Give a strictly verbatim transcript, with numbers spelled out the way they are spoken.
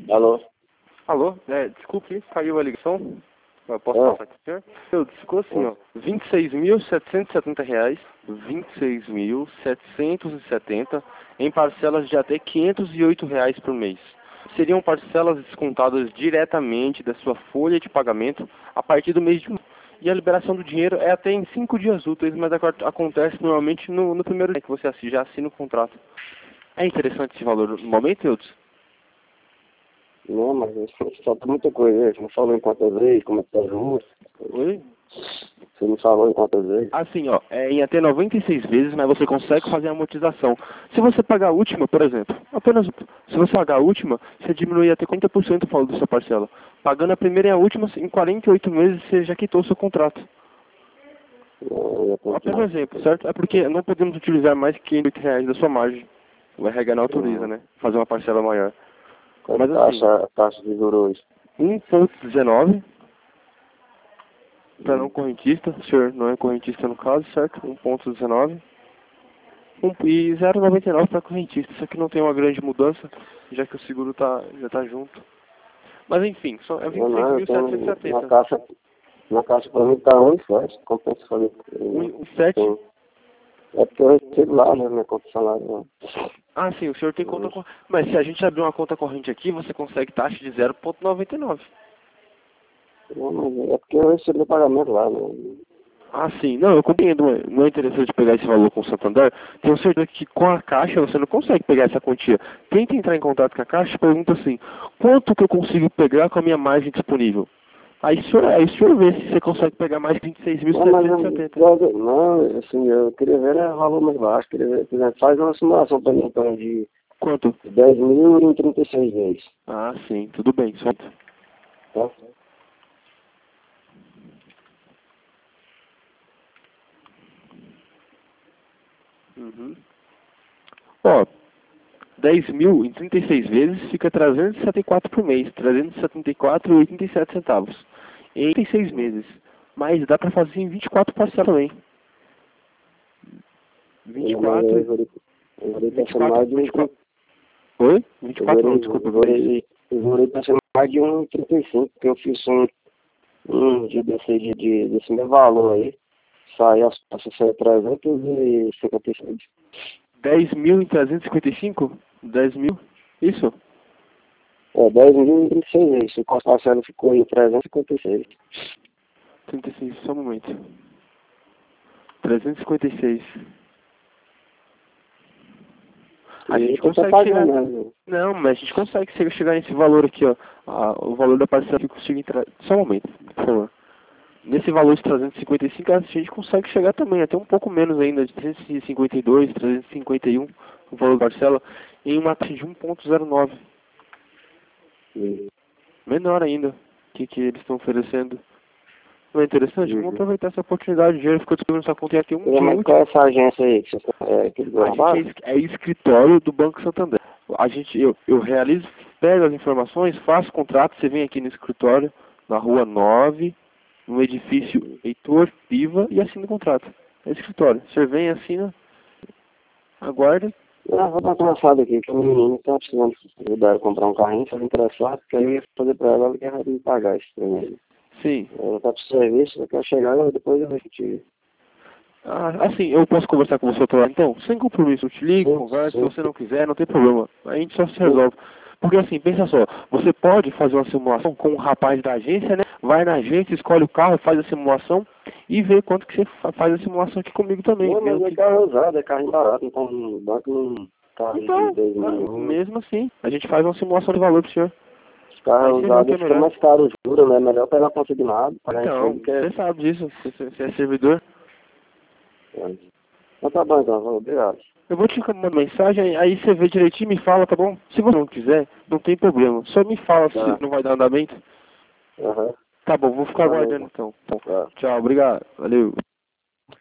Alô? Alô? É, desculpe, caiu a ligação. Eu posso É. passar aqui, senhor? Eu ficou assim, ó. vinte e seis mil setecentos e setenta reais. vinte e seis mil setecentos e setenta em parcelas de até quinhentos e oito reais por mês. Seriam parcelas descontadas diretamente da sua folha de pagamento a partir do mês de maio. E a liberação do dinheiro é até em cinco dias úteis, mas ac- acontece normalmente no, no primeiro dia que você assi- já assina o contrato. É interessante esse valor no momento, Eudes? Não, mas isso falta muita coisa. Você não falou em quantas vezes, como é que tá justo. Oi? Você não falou em quantas vezes. Assim, ó, é em até noventa e seis vezes, mas você consegue fazer a amortização. Se você pagar a última, por exemplo, apenas se você pagar a última, você diminui até quarenta por cento o valor da sua parcela. Pagando a primeira e a última, em quarenta e oito meses você já quitou o seu contrato. Não, eu tô Apenas um aqui. exemplo, certo? É porque não podemos utilizar mais que quinhentos reais da sua margem. O R H não autoriza, Não. né? Fazer uma parcela maior. Qual Mas assim, taxa, a taxa de juros hoje? um vírgula dezenove para não correntista, o senhor não é correntista no caso, certo? um vírgula dezenove. Um, e zero vírgula noventa e nove para correntista. Isso aqui não tem uma grande mudança, já que o seguro tá, já está junto. Mas enfim, só é Não, não, eu tenho na vinte e seis mil setecentos e setenta. caixa, na caixa pra mim tá um e sete. Compensa fazer. Um, um sete. Tem. É porque eu recebo lá, né, minha conta de salário lá. Ah, sim, o senhor tem conta corrente. Mas se a gente abrir uma conta corrente aqui, você consegue taxa de zero vírgula noventa e nove. Não, mas é porque eu recebo o pagamento lá, né. Ah, sim. Não, eu compreendo. mas Não é interessante pegar esse valor com o Santander. Tenho certeza que com a Caixa você não consegue pegar essa quantia. Tenta entrar em contato com a Caixa e pergunta assim, quanto que eu consigo pegar com a minha margem disponível? Aí o senhor, aí o senhor vê se você consegue pegar mais vinte e seis mil Não, mas setecentos e eu, setenta. eu- não, assim, eu queria ver é valor mais baixo, queria ver, por exemplo, faz uma simulação pra mim, então, de Quanto? dez mil em trinta e seis vezes, Ah, sim. Tudo bem. Só... tá? Uhum. Ó, dez mil em trinta e seis vezes fica trezentos e setenta e quatro por mês. trezentos e setenta e quatro reais e oitenta e sete centavos. Em trinta e seis meses. Mas dá pra fazer em vinte e quatro parcelas também. Eu, mas eu vinte e quatro, jurei, eu jurei pra vinte e ser quatro, mais de um, vinte e quatro. Oi? eu vinte e quatro não, jurei, desculpa, eu por mês. jurei, eu jurei pra ser mais de um trinta e cinco, porque eu fiz um, um dia desse, de, de, desse meu valor aí, saiu as taxas trezentos e cinquenta e seis. dez mil em trezentos e cinquenta e cinco? dez mil? Isso? É, dez mil em trinta e seis vezes, o parcela ficou em trezentos e cinquenta e seis. trinta e seis, só um momento. trezentos e cinquenta e seis. A E gente eu tô consegue chegar... pagando, né? Não, mas a gente consegue che- chegar nesse valor aqui, ó. Ah, o valor da parcela que consigo entrar... Só um momento, por favor. Nesse valor de trezentos e cinquenta e cinco, a gente consegue chegar também, até um pouco menos ainda, de trezentos e cinquenta e dois, trezentos e cinquenta e um, o valor da parcela, em uma taxa de um vírgula zero nove. Uhum. Menor ainda, que, que eles estão oferecendo. Não é interessante? Vamos Uhum. aproveitar essa oportunidade. O dinheiro ficou disponível nessa conta aqui um É, dia mas qual útil. é essa agência aí? Que você, é aquele do A gente é, trabalho? es- é escritório do Banco Santander. A gente, eu, eu realizo, pego as informações, faço contrato, você vem aqui no escritório, na rua nove, no edifício Heitor Piva e assina o contrato. É escritório. Você vem, assina, aguarda. Ah, vou dar uma conversada aqui, que o menino tá precisando ajudar a comprar um carrinho, fazer interessado, porque aí eu ia fazer pra ela, ela quer me pagar esse trem aí. Sim. Ela tá pro serviço, eu quero chegar e depois eu vejo contigo. Ah, assim, eu posso conversar com você outro lado. Então, sem compromisso, eu te ligo, Sim, converso, se sim, você não quiser, não tem problema. A gente só se sim. resolve. Porque assim, pensa só, você pode fazer uma simulação com o rapaz da agência, né? Vai na agência, escolhe o carro, faz a simulação e vê quanto que você fa- faz a simulação aqui comigo também. Não, Vê o mas é que... carro usado, é carro barato, então o banco não tá aí de Então, dois ah, mil. mesmo assim, a gente faz uma simulação de valor pro senhor. Os carros Aí você vê o que usados é fica melhor. mais caro o juro, né? Melhor pegar consignado, pagar em Então, folha, que é... você sabe disso, você você é servidor. é. Então tá bom, então, obrigado. Eu vou te mandar mensagem, aí você vê direitinho e me fala, tá bom? Se você não quiser, não tem problema. Só me fala Tá. se não vai dar andamento. Aham. Tá bom, vou ficar Tá bom, aguardando então. então. Bom, Tá. tchau, obrigado. Valeu.